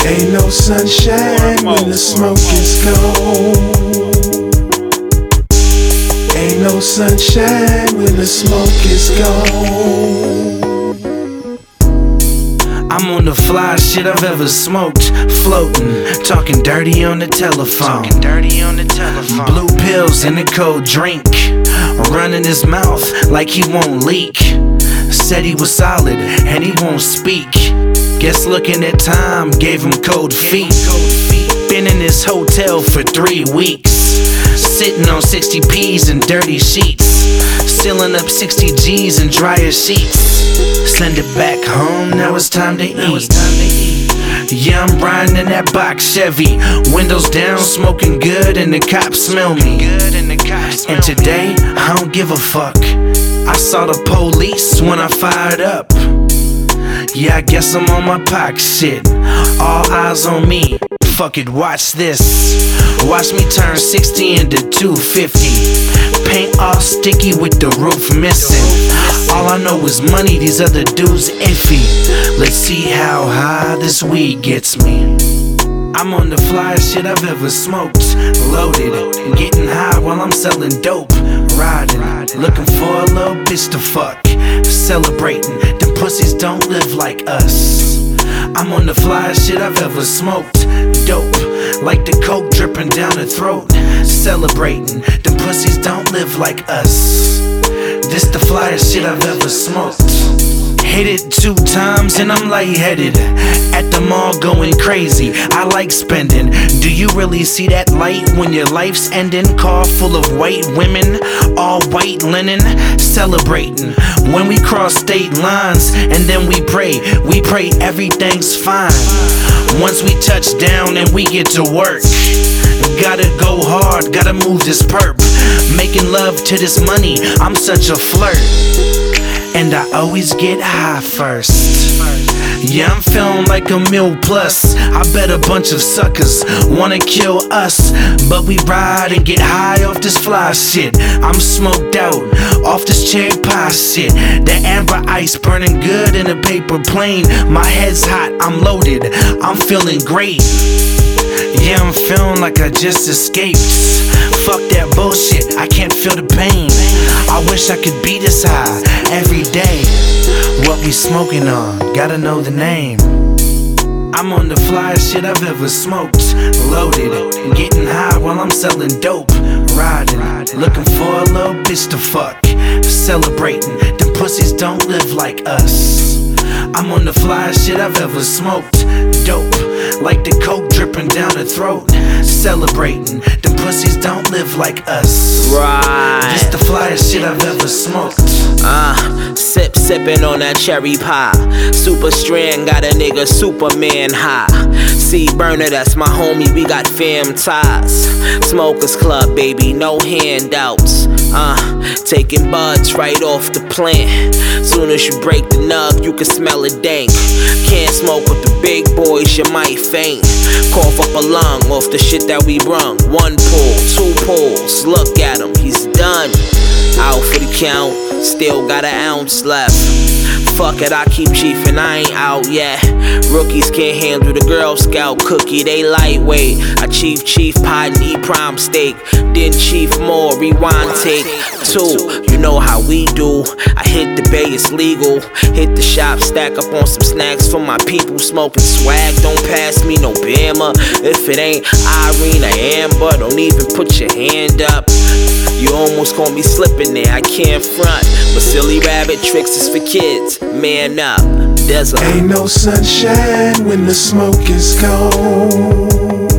Ain't no sunshine when the smoke is gone. Ain't no sunshine when the smoke is gone. I'm on the fly shit I've ever smoked, floating, talking dirty on the telephone. Blue pills in a cold drink, running his mouth like he won't leak. Said he was solid and he won't speak. Guess looking at time gave him cold feet. Been in this hotel for 3 weeks, sitting on 60 P's and dirty sheets, sealing up 60 G's and dryer sheets. Send it back home, now it's time to eat. Yeah, I'm riding in that box Chevy, windows down, smoking good, and the cops smell me. And today, I don't give a fuck. I saw the police when I fired up. Yeah, I guess I'm on my Pac shit. All eyes on me. Fuck it, watch this. Watch me turn 60 into 250. Paint all sticky with the roof missing. All I know is money, these other dudes iffy. Let's see how high this weed gets me. I'm on the flyest shit I've ever smoked, loaded, getting high while I'm selling dope. Riding, looking for a little bitch to fuck, celebrating, them pussies don't live like us. I'm on the flyest shit I've ever smoked, dope, like the coke dripping down the throat. Celebrating, them pussies don't live like us. This the flyest shit I've ever smoked. Hit it 2 times and I'm lightheaded. At the mall going crazy, I like spending. Do you really see that light when your life's ending? Car full of white women, all white linen, celebrating. When we cross state lines and then we pray everything's fine. Once we touch down and we get to work, gotta go hard, gotta move this perp. Making love to this money, I'm such a flirt. And I always get high first. Yeah, I'm feeling like a meal plus. I bet a bunch of suckers wanna kill us, but we ride and get high off this fly shit. I'm smoked out off this cherry pie shit. The amber ice burning good in a paper plane. My head's hot, I'm loaded, I'm feeling great. Yeah, I'm feeling like I just escaped. Fuck that bullshit, I can't feel the pain. I wish I could be this high every day. What we smoking on, gotta know the name. I'm on the flyest shit I've ever smoked, loaded, getting high while I'm selling dope. Riding, looking for a little bitch to fuck, celebrating, them pussies don't live like us. I'm on the flyest shit I've ever smoked, dope, like the coke dripping down the throat. Celebrating, them pussies don't live like us. Right. This the flyest shit I've ever smoked. Sippin' on that cherry pie. Super strand got a nigga Superman high. See Burner, that's my homie, we got fam ties. Smokers Club, baby, no handouts. Taking buds right off the plant. Soon as you break the nub, you can smell it dank. Can't smoke with the big boys, you might faint. Cough up a lung off the shit that we brung. 1 pull, 2 pulls, look at him, he's done. Out for the count, still got an ounce left. Fuck it, I keep chiefin', I ain't out yet. Rookies can't handle the Girl Scout cookie, they lightweight. I chief pie and eat prime steak. Then chief more, rewind take 2. You know how we do. I hit the bay, it's legal. Hit the shop, stack up on some snacks for my people. Smoking swag, don't pass me no Bama. If it ain't Irene or Amber, don't even put your hand up. You almost caught me slipping there, I can't front. But silly rabbit tricks is for kids, man up. There's a ain't no sunshine when the smoke is gone.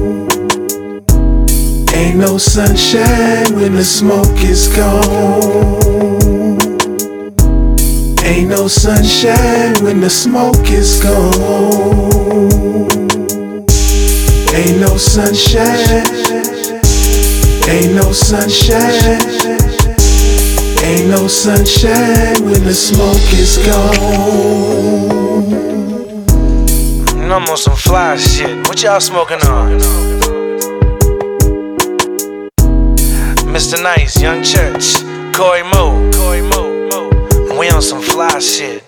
Ain't no sunshine when the smoke is gone. Ain't no sunshine when the smoke is gone. Ain't no sunshine. Ain't no sunshine. Ain't no sunshine when the smoke is gone. I'm on some fly shit. What y'all smoking on? Mr. Nice, Young Church, Corey Mo. We on some fly shit.